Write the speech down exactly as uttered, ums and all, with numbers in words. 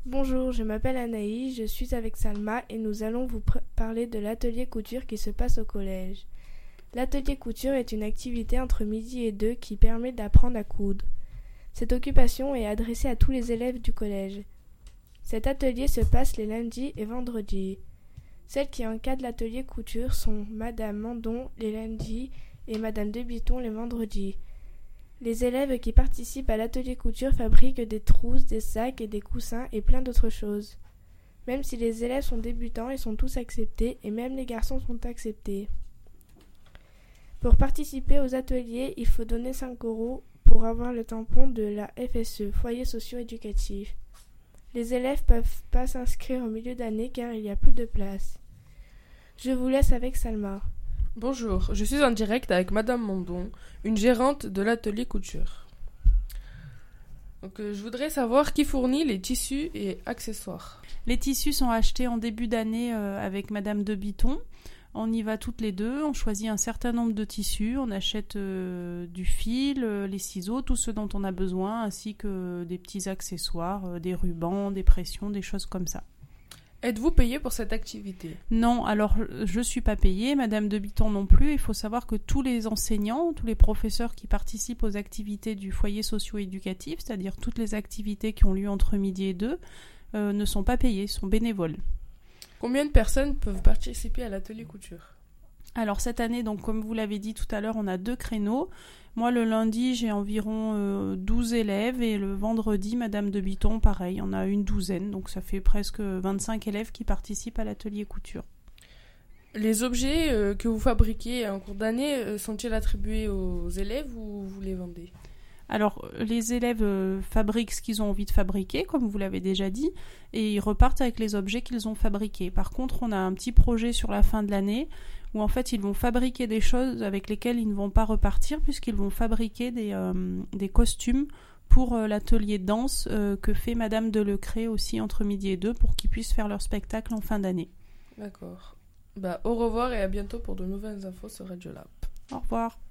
Bonjour, je m'appelle Anaïs, je suis avec Salma et nous allons vous pr- parler de l'atelier couture qui se passe au collège. L'atelier couture est une activité entre midi et deux qui permet d'apprendre à coudre. Cette occupation est adressée à tous les élèves du collège. Cet atelier se passe les lundis et vendredis. Celles qui encadrent l'atelier couture sont Madame Mandon les lundis et Madame Debiton les vendredis. Les élèves qui participent à l'atelier couture fabriquent des trousses, des sacs et des coussins et plein d'autres choses. Même si les élèves sont débutants, ils sont tous acceptés et même les garçons sont acceptés. Pour participer aux ateliers, il faut donner cinq euros pour avoir le tampon de la F S E, foyer socio-éducatif. Les élèves ne peuvent pas s'inscrire au milieu d'année car il n'y a plus de place. Je vous laisse avec Salma. Bonjour, je suis en direct avec Madame Mondon, une gérante de l'atelier couture. Donc, euh, je voudrais savoir qui fournit les tissus et accessoires. Les tissus sont achetés en début d'année euh, avec Madame Debiton. On y va toutes les deux, on choisit un certain nombre de tissus, on achète euh, du fil, euh, les ciseaux, tout ce dont on a besoin, ainsi que des petits accessoires, euh, des rubans, des pressions, des choses comme ça. Êtes-vous payé pour cette activité ? Non, alors je ne suis pas payée, Madame Debiton non plus. Il faut savoir que tous les enseignants, tous les professeurs qui participent aux activités du foyer socio-éducatif, c'est-à-dire toutes les activités qui ont lieu entre midi et deux, euh, ne sont pas payés, sont bénévoles. Combien de personnes peuvent participer à l'atelier couture ? Alors cette année, donc comme vous l'avez dit tout à l'heure, on a deux créneaux. Moi, le lundi, j'ai environ euh, douze élèves et le vendredi, Madame Debiton, pareil, on a une douzaine. Donc ça fait presque vingt-cinq élèves qui participent à l'atelier couture. Les objets euh, que vous fabriquez en cours d'année euh, sont-ils attribués aux élèves ou vous les vendez ? Alors, les élèves euh, fabriquent ce qu'ils ont envie de fabriquer, comme vous l'avez déjà dit, et ils repartent avec les objets qu'ils ont fabriqués. Par contre, on a un petit projet sur la fin de l'année où en fait ils vont fabriquer des choses avec lesquelles ils ne vont pas repartir puisqu'ils vont fabriquer des, euh, des costumes pour euh, l'atelier de danse euh, que fait Madame Delecret aussi entre midi et deux pour qu'ils puissent faire leur spectacle en fin d'année. D'accord. Bah, au revoir et à bientôt pour de nouvelles infos sur Radio Lab. Au revoir.